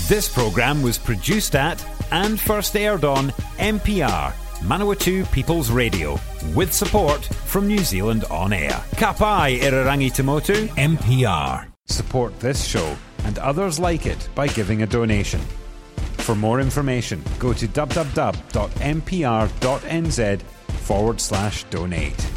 This programme was produced at and first aired on MPR, Manawatu People's Radio, with support from New Zealand On Air. Ka pai Irarangi Tamotu, MPR. Support this show and others like it by giving a donation. For more information, go to www.mpr.nz/donate.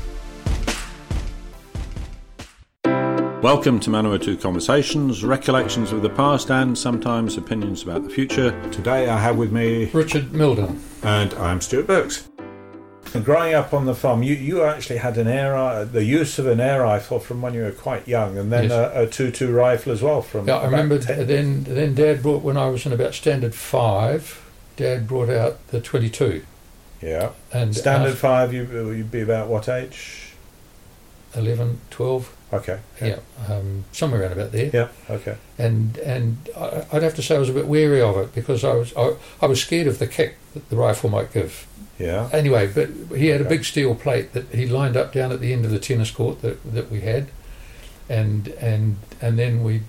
Welcome to Manawatu Conversations, recollections of the past and sometimes opinions about the future. Today I have with me Richard Milden. And I'm Stuart Burks. And growing up on the farm, you actually had the use of an air rifle from when you were quite young, and then yes. a 2.2 rifle as well. From I remember then Dad brought, when I was in about Standard 5, Dad brought out the 22. Yeah. And Standard 5, you'd be about what age? 11, 12. Okay. Yeah, somewhere around about there. Yeah. Okay. And I'd have to say I was a bit wary of it because I was scared of the kick that the rifle might give. Yeah. Anyway, but he had a big steel plate that he lined up down at the end of the tennis court that we had, and then we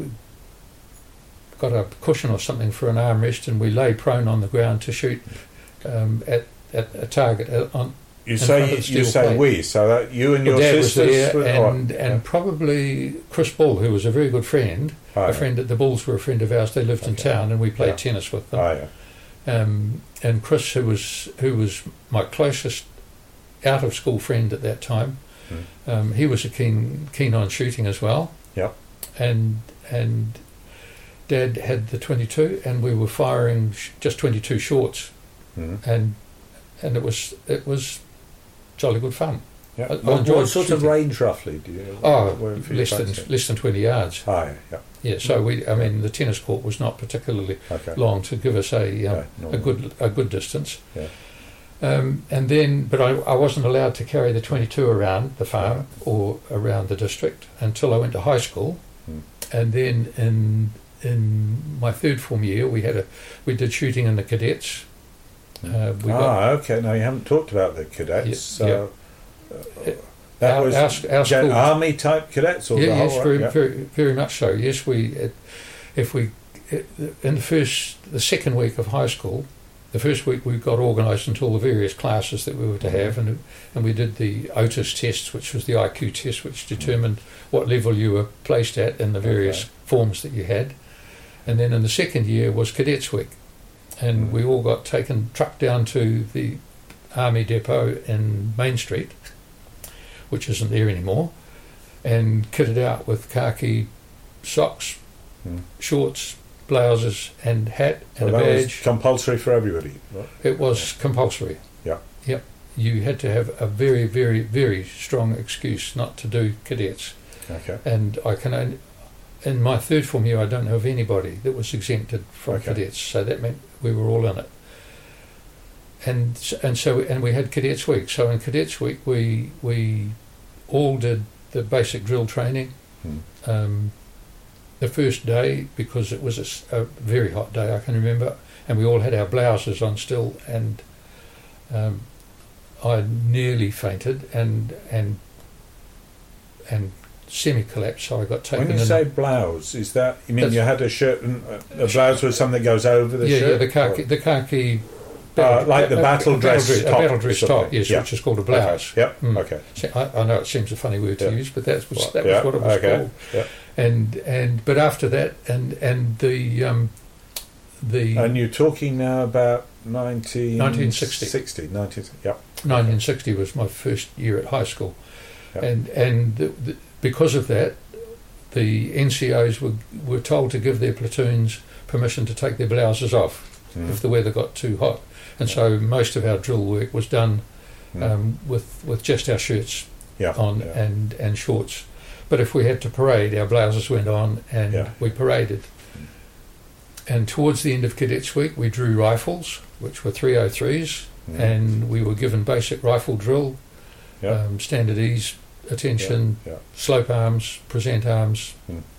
got a cushion or something for an armrest, and we lay prone on the ground to shoot at a target on. You say we, so that you and your Dad sisters was there, and probably Chris Bull, who was a very good friend, friend at the Bulls were a friend of ours. They lived in town, and we played tennis with them. Oh, yeah. And Chris, who was my closest out of school friend at that time, he was keen on shooting as well. Yeah. And Dad had the 22, and we were firing just 22 shorts, and it was jolly good fun. Yeah. What sort of range roughly do you? Less than 20 yards. Oh, yeah. Yeah. So the tennis court was not particularly long to give us a good distance. Yeah. But I wasn't allowed to carry the 22 around the farm or around the district until I went to high school, and then in my third form year we did shooting in the cadets. Okay. Now you haven't talked about the cadets. That was our school, army type cadets, or very much so. Yes, in the second week of high school, the first week we got organised into all the various classes that we were to have, and we did the Otis tests, which was the IQ test, which determined what level you were placed at in the various forms that you had, and then in the second year was Cadets Week. And we all got trucked down to the Army Depot in Main Street, which isn't there anymore, and kitted out with khaki socks, shorts, blouses, and hat and a badge. Was compulsory for everybody, right? It was compulsory. Yeah. Yep. You had to have a very, very, very strong excuse not to do cadets. Okay. And in my third form year, I don't know of anybody that was exempted from cadets, so that meant we were all in it. And we had Cadets Week. So in Cadets Week, we all did the basic drill training. The first day, because it was a very hot day, I can remember, and we all had our blouses on still, and I nearly fainted and semi-collapsed, so I got taken in. When you say blouse, is that, you mean you had a shirt and a blouse with something that goes over the shirt? Yeah, the khaki like the battle dress top. A battle dress top, yes, which is called a blouse. Okay. Yep. Okay. So I know it seems a funny word to use, but that was what it was called. Yeah. But after that, and the and you're talking now about 1960. 1960 was my first year at high school, Yep. and because of that, the NCOs were told to give their platoons permission to take their blouses off if the weather got too hot. And so most of our drill work was done with just our shirts on and shorts. But if we had to parade, our blouses went on and we paraded. And towards the end of Cadets Week, we drew rifles, which were 303s, and we were given basic rifle drill, standard ease, attention, slope arms, present arms,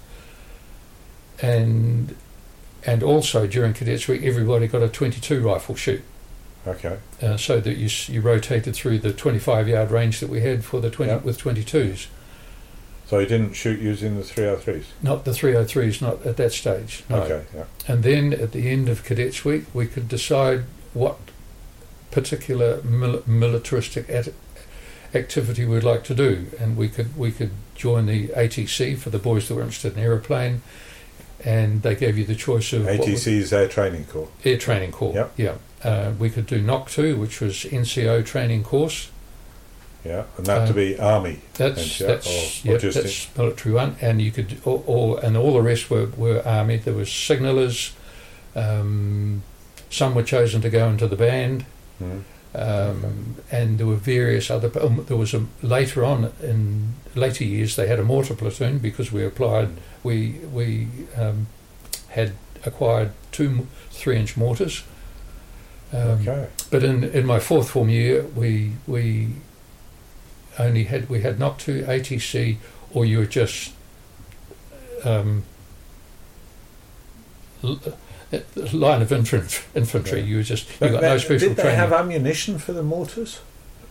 and also during Cadets Week, everybody got a 22 rifle shoot. Okay. So that you rotated through the 25-yard range that we had for the with 22s. So you didn't shoot using the 303s? Not the 303s, not at that stage. No. Okay, yeah. And then at the end of Cadets Week, we could decide what particular militaristic activity we'd like to do, and we could join the ATC for the boys that were interested in aeroplane, and they gave you the choice of ATC's Air Training Corps. Air Training Corps. Yep. Yeah. We could do NOC2, which was NCO training course. Yeah, and that to be Army. That's just military one, and you could and all the rest were Army. There was signallers. Some were chosen to go into the band. And there were various other. There was later on in later years they had a mortar platoon because we applied. We had acquired 2 3-inch mortars. But in my 4th form year, we had knock to ATC, or you were just line of infantry. You got no special training. Did they have training. ammunition for the mortars?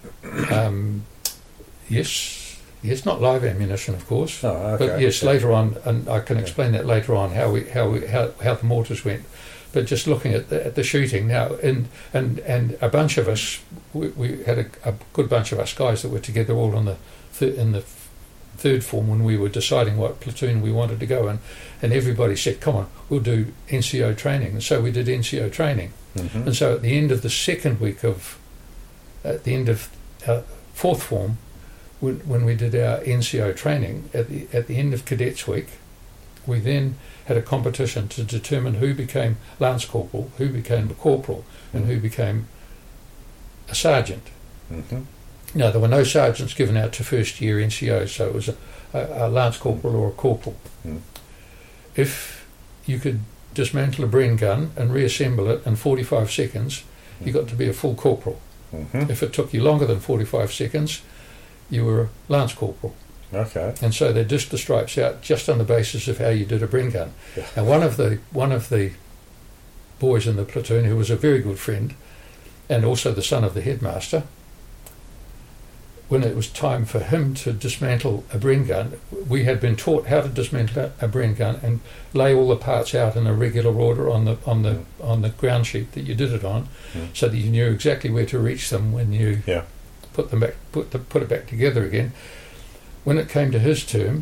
Yes, not live ammunition, of course. Oh, okay. But yes, later on, and I can explain that later on how the mortars went. But just looking at the shooting now, and a bunch of us, we had a good bunch of us guys that were together all in the 3rd form when we were deciding what platoon we wanted to go in, and everybody said, "Come on, we'll do NCO training." And so we did NCO training. And so at the end of the 2nd week at the end of 4th form, when we did our NCO training, at the end of Cadets Week, we then had a competition to determine who became Lance Corporal, who became a Corporal, and who became a Sergeant. Now, there were no sergeants given out to first year NCOs, so it was a Lance Corporal or a Corporal. If you could dismantle a Bren gun and reassemble it in 45 seconds, you got to be a full Corporal. If it took you longer than 45 seconds, you were a Lance Corporal. Okay. And so they dished the stripes out just on the basis of how you did a Bren gun. And one of the boys in the platoon, who was a very good friend, and also the son of the headmaster, when it was time for him to dismantle a Bren gun, we had been taught how to dismantle a Bren gun and lay all the parts out in a regular order on the ground sheet that you did it on, so that you knew exactly where to reach them when you put them back, put it back together again. When it came to his turn,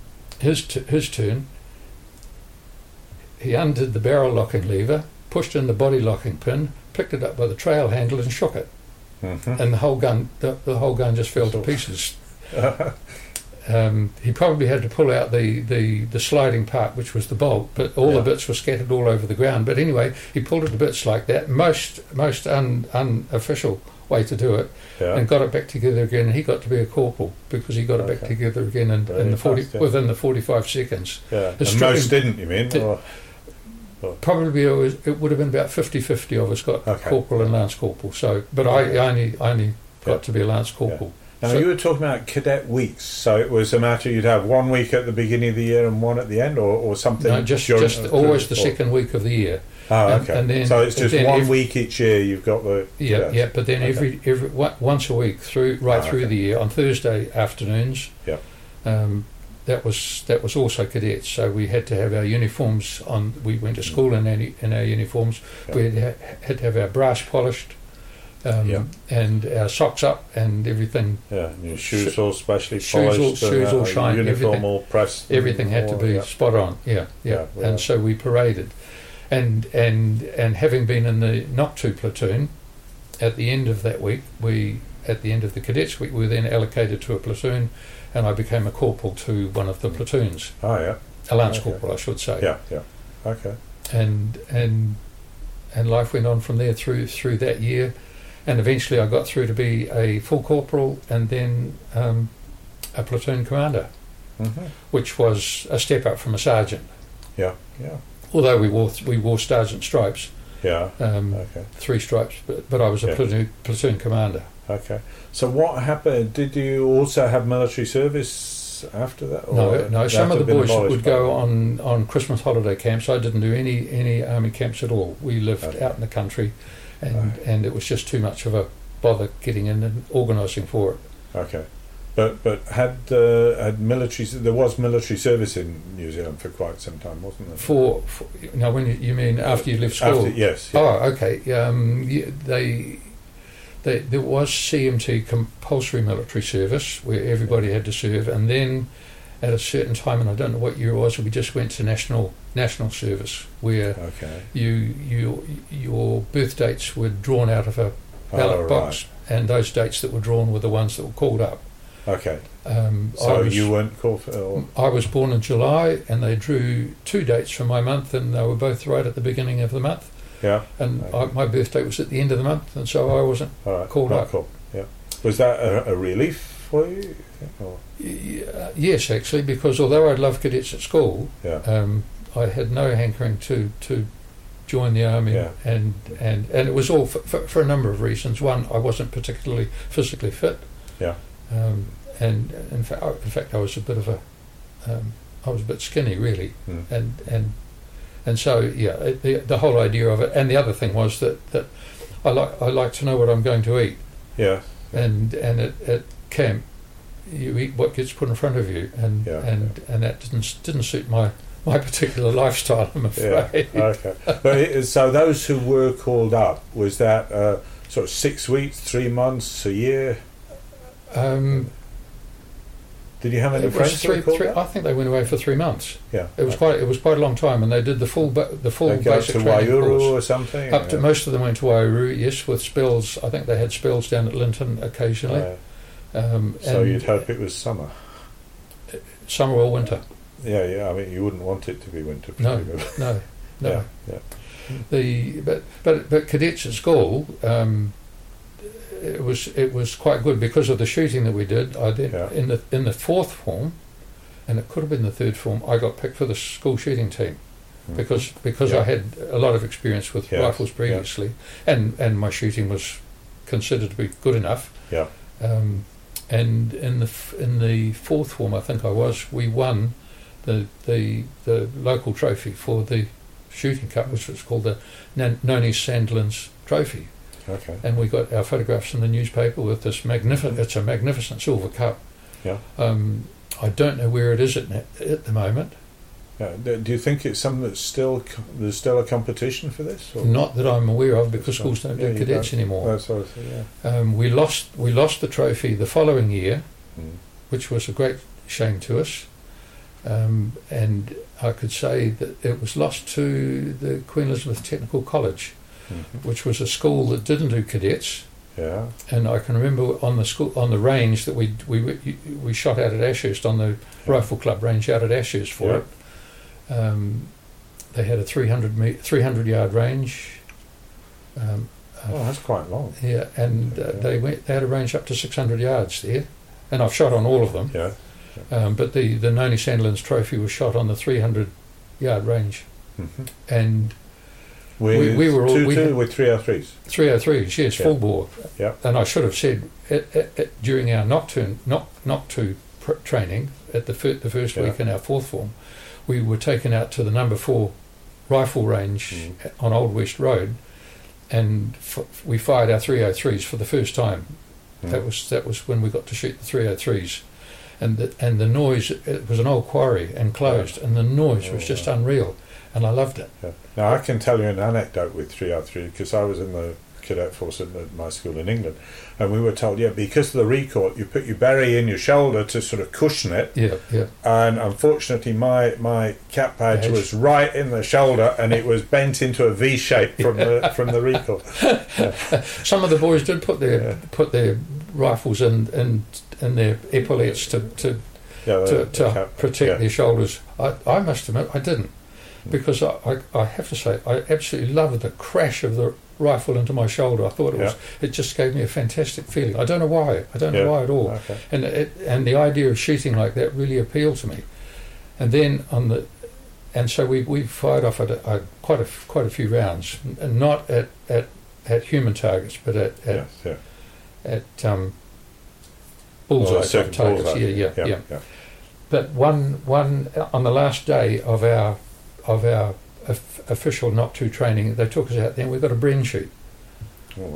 he undid the barrel locking lever, pushed in the body locking pin, picked it up by the trail handle and shook it. And the whole gun just fell to pieces. He probably had to pull out the sliding part, which was the bolt, but all the bits were scattered all over the ground. But anyway, he pulled it to bits like that, most unofficial way to do it, and got it back together again. And he got to be a corporal because he got it back together again within the 45 seconds. Yeah, and most didn't, you mean? Probably it would have been about 50-50 of us got corporal and lance corporal. So, but I only got to be a lance corporal. Now, you were talking about cadet weeks, so it was a matter you'd have 1 week at the beginning of the year and one at the end, or something? No, just always the 2nd week of the year. Okay. And then, so it's just 1 week each year you've got the... But then every once a week through the year, on Thursday afternoons, that was also cadets, so we had to have our uniforms on. We went to school in our uniforms. We had to have our brass polished, and our socks up and everything. Yeah, and your shoes all specially polished. Shoes all shiny. Uniform all pressed. Everything had to be spot on. And so we paraded, and having been in the NOC 2 platoon, at the end of that week, at the end of the cadets week, we were then allocated to a platoon. And I became a corporal to one of the platoons. A lance corporal, I should say. Okay. And life went on from there through that year, and eventually I got through to be a full corporal and then a platoon commander, which was a step up from a sergeant. Although we wore sergeant stripes. 3 stripes, but I was a platoon commander. Okay. So what happened? Did you also have military service after that? Or no. Some of the boys would go on Christmas holiday camps. I didn't do any army camps at all. We lived out in the country, and it was just too much of a bother getting in and organising for it. Okay. But had military? There was military service in New Zealand for quite some time, wasn't there? For now, when you mean after you left school? Yes. Oh, okay. There was CMT, compulsory military service, where everybody had to serve, and then at a certain time, and I don't know what year it was, we just went to national service, where your birth dates were drawn out of a ballot box, and those dates that were drawn were the ones that were called up. Okay. So you weren't called for? I was born in July, and they drew 2 dates from my month, and they were both right at the beginning of the month. Yeah. And my birthday was at the end of the month, and so I wasn't called up. Cool. Yeah. Was that a relief for you? Or? Yes, actually, because although I loved cadets at school, I had no hankering to join the army, and it was all for a number of reasons. One, I wasn't particularly physically fit. Yeah. And in fact, I was a bit of I was a bit skinny, really, and so the whole idea of it, and the other thing was that I like to know what I'm going to eat. Yeah. And at camp, you eat what gets put in front of you, and that didn't suit my particular lifestyle, I'm afraid. Yeah. Okay. But so those who were called up, was that sort of 6 weeks, 3 months, a year? Did you have any friends? I think they went away for 3 months. Yeah, it was quite a long time, and they did the full basic training Waiouru course. Or something. Up to most of them went to Waiouru, yes, with spells. I think they had spells down at Linton occasionally. So you'd hope it was summer. Summer or winter. Yeah. I mean, you wouldn't want it to be winter. No. Yeah. But cadets at school. It was quite good because of the shooting that we did. In the 4th form, and it could have been the 3rd form, I got picked for the school shooting team because I had a lot of experience with rifles previously, and my shooting was considered to be good enough. Yeah. And in the 4th form, I think we won the local trophy for the shooting cup, which was called the Noni Sandlands Trophy. Okay. And we got our photographs in the newspaper with this it's a magnificent silver cup. Yeah. I don't know where it is at the moment. Yeah. Do you think it's something there's still a competition for this? Or? Not that I'm aware of, because schools don't do cadets anymore. That's what I think, we lost the trophy the following year, which was a great shame to us. And I could say that it was lost to the Queen Elizabeth Technical College, which was a school that didn't do cadets. Yeah. And I can remember on the range that we shot out at Ashurst, on the rifle club range out at Ashurst for it. They had a 300 yard range. That's quite long. Yeah, and they had a range up to 600 yards there, and I've shot on all of them. Yeah. But the Noni Sandlands Trophy was shot on the 300 yard range, and we were all with 303s. 303s, yes, full bore. Yeah. And I should have said during our nocturne training at the first week in our 4th form, we were taken out to the number 4 rifle range on Old West Road, and we fired our 303s for the first time. That was when we got to shoot the 303s, and the noise. It was an old quarry and closed, and the noise was just unreal, and I loved it. Yeah. Now I can tell you an anecdote with 303 because I was in the cadet force at my school in England, and we were told, because of the recoil, you put your berry in your shoulder to sort of cushion it. Yeah. And unfortunately, my cap badge was right in the shoulder, and it was bent into a V shape from the recoil. Yeah. Some of the boys did put their rifles in their epaulettes to protect their shoulders. I must admit I didn't, because I have to say I absolutely loved the crash of the rifle into my shoulder. I thought it just gave me a fantastic feeling. I don't know why. I don't know why at all. Okay. And the idea of shooting like that really appealed to me. And then so we fired off at quite a few rounds, and not at human targets, but at bullseye type targets. Yeah. But one on the last day of our official not to training, they took us out there and we got a Bren shoot. Oh wow!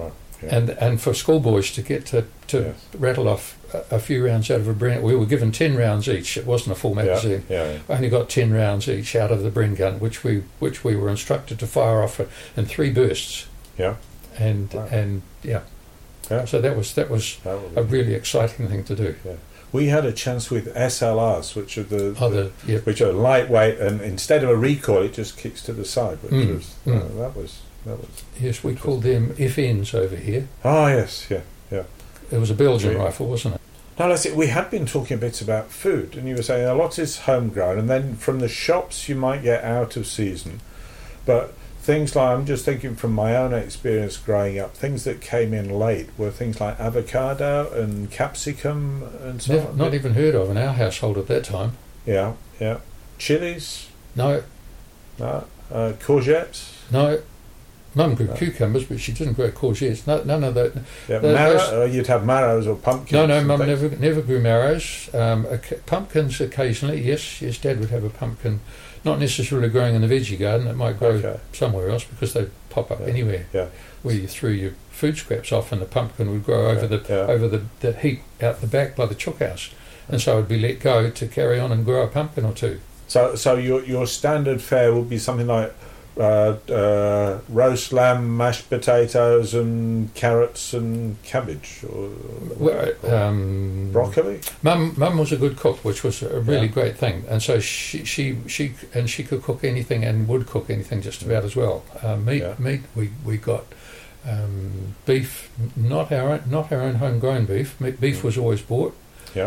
And for schoolboys to get to Yes. rattle off a few rounds out of a Bren, we were given 10 rounds each. It wasn't a full magazine. Yeah. Only got 10 rounds each out of the Bren gun, which we were instructed to fire off in 3 bursts. Yeah. And Wow. yeah. Yeah. So that was a really exciting thing to do. Yeah. We had a chance with SLRs, which are which are lightweight, and instead of a recoil, it just kicks to the side. Which was that was. Yes, we called them FNs over here. Oh yes, yeah. It was a Belgian Yeah. rifle, wasn't it? Now let's see. We had been talking a bit about food, and you were saying a lot is homegrown, and then from the shops you might get out of season, but things like, I'm just thinking from my own experience growing up, things that came in late were things like avocado and capsicum and so on. Not even heard of in our household at that time. Yeah. Chilies, No. courgettes. No. Mum grew cucumbers, but she didn't grow courgettes. None of that. Yeah, Those- you'd have marrows or pumpkins. No, and Mum things. never grew marrows. Pumpkins occasionally, yes. Dad would have a pumpkin, not necessarily growing in the veggie garden. It might grow Okay. somewhere else because they pop up anywhere. Yeah. Where you threw your food scraps off, and the pumpkin would grow over the heap out the back by the chook house, and so it would be let go to carry on and grow a pumpkin or two. So your standard fare would be something like roast lamb, mashed potatoes, and carrots and cabbage, or broccoli. Mum was a good cook, which was a really great thing, and so she could cook anything and would cook anything just about as well. Meat we got beef, not our own homegrown beef. Beef was always bought. Yeah.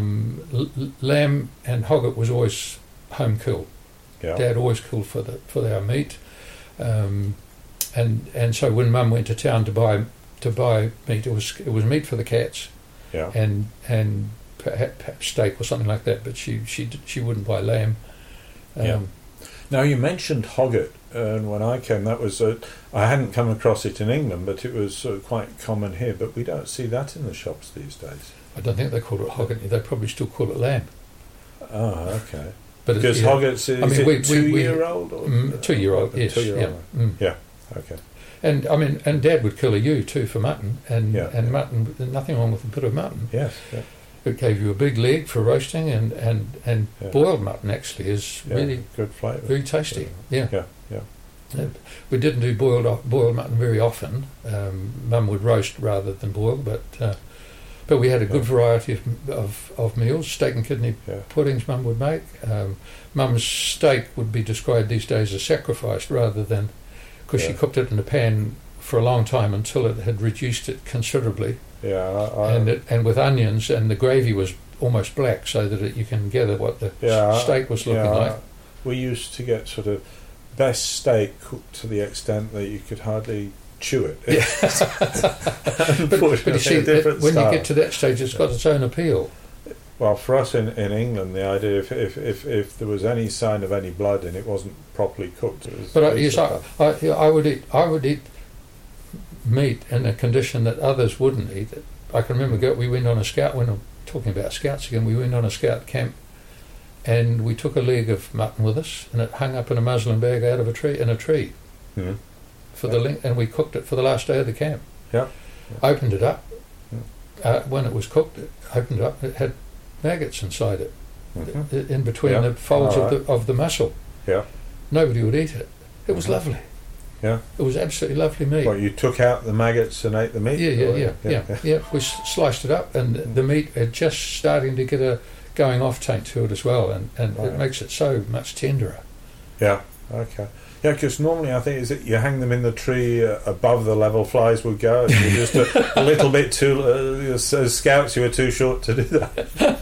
Lamb and hogget was always home killed. Yeah. Dad always killed for our meat, and so when Mum went to town to buy meat, it was meat for the cats, Yeah. and perhaps steak or something like that. But she wouldn't buy lamb. Now you mentioned hogget, and when I came, that was I hadn't come across it in England, but it was quite common here. But we don't see that in the shops these days. I don't think they call it hogget. They probably still call it lamb. Oh, okay. But Because hoggets is we 2-year-old or 2-year-old, yes, 2-year-old. Yeah. Okay. and Dad would kill a ewe too for mutton, and Yeah. and mutton, nothing wrong with a bit of mutton. Yes. Yeah. It gave you a big leg for roasting, and Yeah. boiled mutton actually is Yeah. really good flavour. very tasty. Yeah. Yeah. We didn't do boiled mutton very often. Mum would roast rather than boil, but we had a good variety of meals. Steak and kidney puddings Mum would make. Mum's steak would be described these days as sacrificed rather than, because she cooked it in a pan for a long time until it had reduced it considerably. Yeah. And with onions, and the gravy was almost black, so that you can gather what the steak was looking like. We used to get sort of best steak cooked to the extent that you could hardly chew it. But you see, when you get to that stage, it's got its own appeal. Well, for us in England, the idea if there was any sign of any blood and it wasn't properly cooked, it was. But yes, I would eat meat in a condition that others wouldn't eat it. I can remember we went on a scout. When I'm talking about scouts again, we went on a scout camp, and we took a leg of mutton with us, and it hung up in a muslin bag out of a tree. Mm. And we cooked it for the last day of the camp. Yeah. Opened it up. When it was cooked, opened it up. It had maggots inside it, in between the folds of the muscle. Yeah. Nobody would eat it. It was lovely. Yeah. It was absolutely lovely meat. Well, you took out the maggots and ate the meat? Yeah. We sliced it up, and the meat had just starting to get a going off taint to it as well, and it makes it so much tenderer. Yeah. Okay. Yeah, because normally I think is that you hang them in the tree above the level flies would go. And you're just a little bit too. As scouts, you were too short to do that.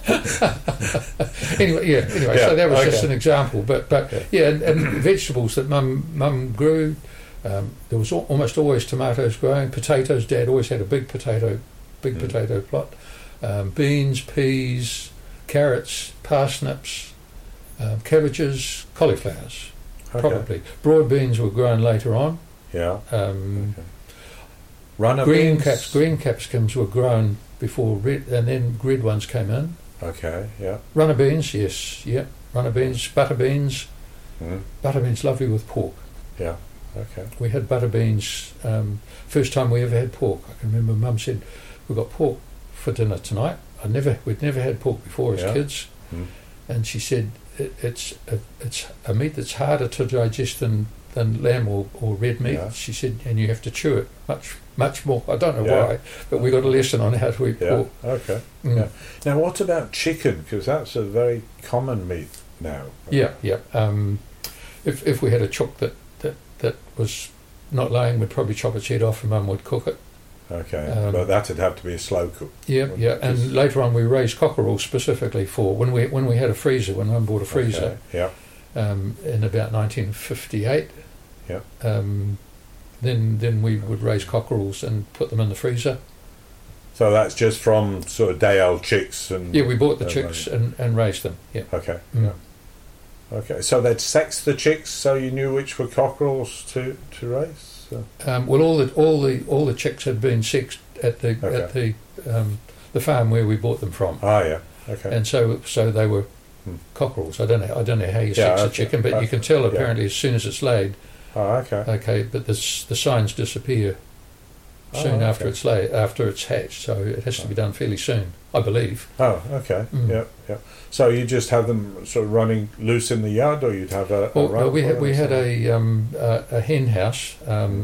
Anyway, so that was just an example. But and vegetables that Mum grew. There was almost always tomatoes growing. Potatoes. Dad always had a big potato plot. Beans, peas, carrots, parsnips, cabbages, cauliflowers. Probably broad beans were grown later on. Yeah. Green capsicums were grown before red, and then red ones came in. Okay. Yeah. Runner beans, yes. Yeah. Runner beans, butter beans. Butter beans, lovely with pork. Yeah. Okay. We had butter beans. First time we ever had pork. I can remember Mum said, "We've got pork for dinner tonight." We'd never had pork before as kids, and she said it's a meat that's harder to digest than lamb or red meat. Yeah. She said, and you have to chew it much more. I don't know why, but we got a lesson on how to eat pork. Okay. Yeah. Now, what about chicken? Because that's a very common meat now. Yeah. If we had a chook that was not laying, we'd probably chop its head off and Mum would cook it. Okay, but that'd have to be a slow cook. Yeah. And later on, we raised cockerels specifically for when we had a freezer. When Mum bought a freezer, in about 1958. Yeah. Then we would raise cockerels and put them in the freezer. So that's just from sort of day-old chicks and. Yeah, we bought the chicks and raised them. Yeah. Okay. Yeah. Okay, so they'd sex the chicks, so you knew which were cockerels to raise. So. Well, all the chicks had been sexed at the farm where we bought them from. Ah, yeah. Okay. And so they were cockerels. I don't know how you sex a chicken, but you can tell apparently as soon as it's laid. Oh, okay. Okay, but the signs disappear soon after it's hatched, so it has to be done fairly soon, I believe. Oh, okay. Yeah. So you just have them sort of running loose in the yard, or you'd have a we had a hen house.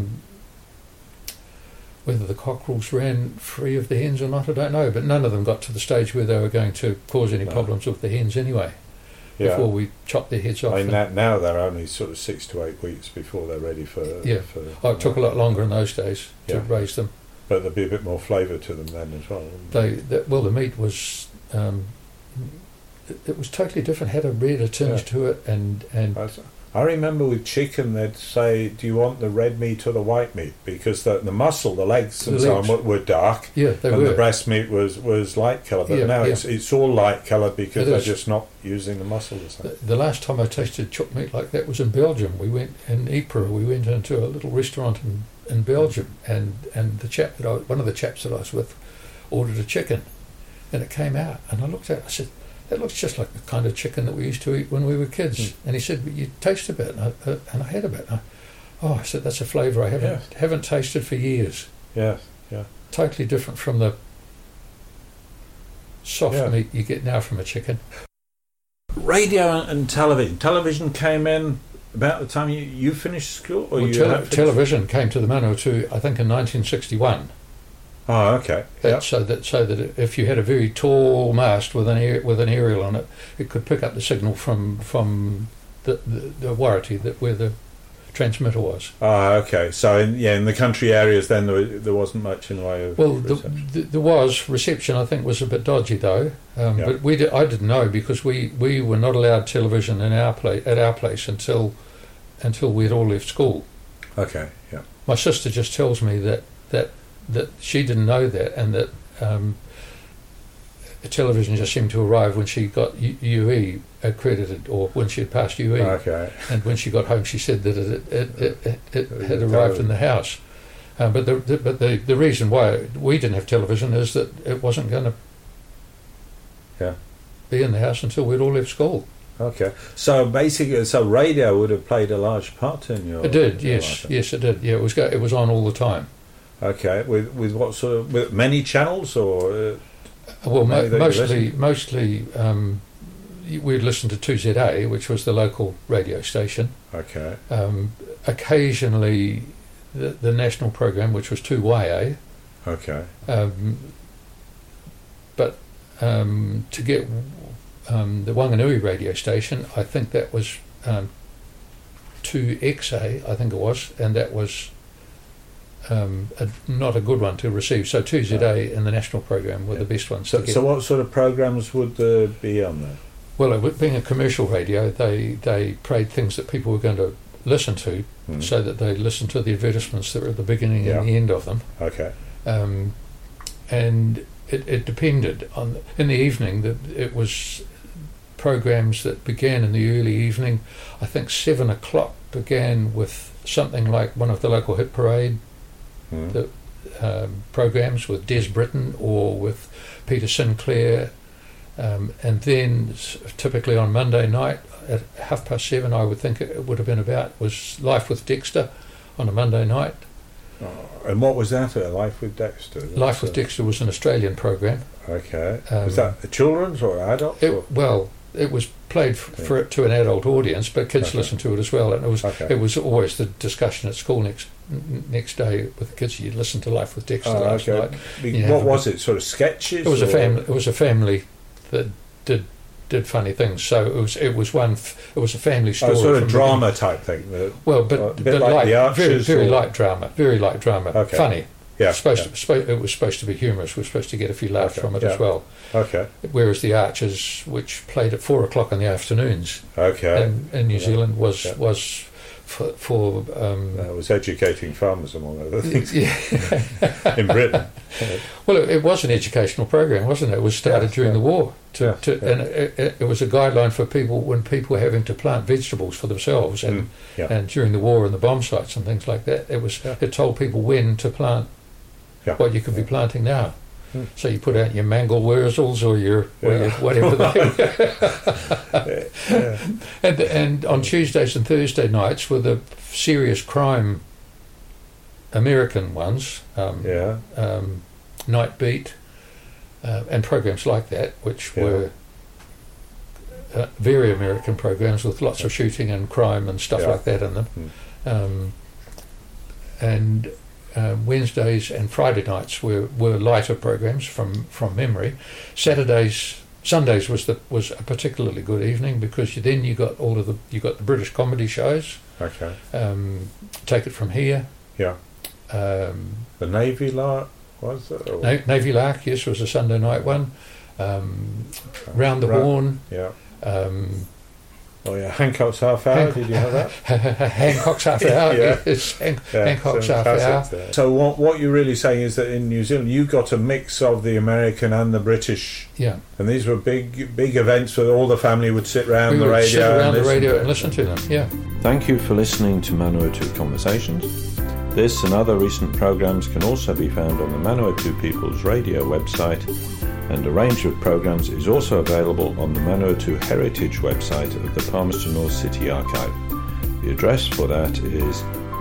Whether the cockerels ran free of the hens or not, I don't know, but none of them got to the stage where they were going to cause any problems with the hens anyway. Yeah. Before we chopped their heads off. I mean, now they're only sort of 6 to 8 weeks before they're ready for. It took a lot longer in those days to raise them. But there'd be a bit more flavour to them then as well. The meat was it was totally different. Had a redder tinge to it, and I remember with chicken they'd say, "Do you want the red meat or the white meat?" Because the muscle, the legs, and so on were dark, and the breast meat was light coloured. But now it's all light coloured because they're just not using the muscle the same. The last time I tasted chook meat like that was in Belgium. We went in Ypres. We went into a little restaurant in Belgium, and one of the chaps that I was with ordered a chicken, and it came out, and I looked at it. I said, "That looks just like the kind of chicken that we used to eat when we were kids." And he said, "But you taste a bit," and I had a bit. I said, "That's a flavour I haven't tasted for years." Yes, yeah. Totally different from the soft meat you get now from a chicken. Radio and television. Television came in about the time you finished school, or television came to the Manawatu, I think, in 1961. Oh, okay. So that if you had a very tall mast with an aerial on it, it could pick up the signal from the Warranty where the transmitter was. Oh, okay. So in the country areas, then there wasn't much in the way of. Well, there was reception. I think was a bit dodgy though. But I didn't know because we were not allowed television at our place until we'd all left school. Okay. Yeah. My sister just tells me that she didn't know that, and that television just seemed to arrive when she got UE accredited, or when she had passed UE. Okay. And when she got home, she said that it had arrived in the house. But the reason why we didn't have television is that it wasn't going to be in the house until we'd all left school. Okay. So basically, radio would have played a large part in your. It did. Yes, it did. Yeah, it was on all the time. Okay, with what sort of, with many channels or? Mostly we'd listen to 2ZA, which was the local radio station. Okay. Occasionally, the national program, which was 2YA. Okay. But to get the Wanganui radio station, I think that was 2XA, I think it was, and that was. Not a good one to receive. So 2ZA and the national program were the best ones to get. So what sort of programs would there be on there? Well, being a commercial radio, they played things that people were going to listen to, so that they listened to the advertisements that were at the beginning and the end of them. Okay. And it depended on. In the evening, it was programs that began in the early evening. I think 7 o'clock began with something like one of the local hit parade. The programs with Des Britton or with Peter Sinclair, and then typically on Monday night at 7:30, I would think it would have been about, was Life with Dexter on a Monday night. And what was that? Life with Dexter? Life with Dexter was an Australian program. Okay. Was that a children's or adults? Well, it was played to an adult audience, but kids listened to it as well. And it was always the discussion at school next day with the kids. You'd listen to Life with Dexter last night. What was it? Sort of sketches? It was a family. It was a family that did funny things. So it was a family story. Sort of drama type thing. But like The Archers, very light drama. Very light drama. Okay. Funny. Yeah. It was supposed to be humorous. We were supposed to get a few laughs from it as well. Okay. Whereas The Archers, which played at 4:00 in the afternoons, in New Zealand, was for that was educating farmers among other things. In Britain. Well, it was an educational program, wasn't it? It was started during the war, and it was a guideline for people when people were having to plant vegetables for themselves, and during the war and the bomb sites and things like that. It told people when to plant what you could be planting now. So you put out your mangel wurzels or your whatever and on Tuesdays and Thursday nights were the serious crime American ones, Night Beat, and programs like that, which were very American programs with lots of shooting and crime and stuff like that in them. And Wednesdays and Friday nights were lighter programs from memory. Sundays was a particularly good evening because then you got the British comedy shows. Okay. Take It From Here. Yeah. The Navy Lark was it? Navy Lark, yes, was a Sunday night one. Round the Horn. Yeah. Hancock's Half Hour. Did you have that? Hancock's Half Hour. Yes, Hancock's Half Hour. There. So what you're really saying is that in New Zealand you got a mix of the American and the British. Yeah. And these were big events where all the family would sit around the radio. And listen to them. Yeah. Thank you for listening to Manawatu Conversations. This and other recent programs can also be found on the Manawatu People's Radio website, and a range of programs is also available on the Manawatu Heritage website of the Palmerston North City Archive. The address for that is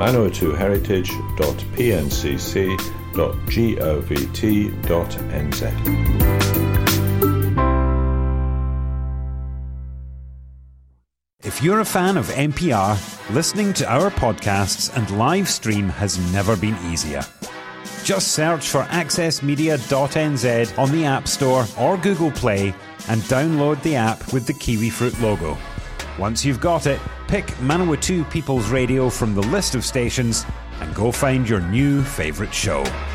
manawatuheritage.pncc.govt.nz. If you're a fan of NPR, listening to our podcasts and live stream has never been easier. Just search for accessmedia.nz on the App Store or Google Play and download the app with the kiwi fruit logo. Once you've got it, pick Manawatu People's Radio from the list of stations and go find your new favourite show.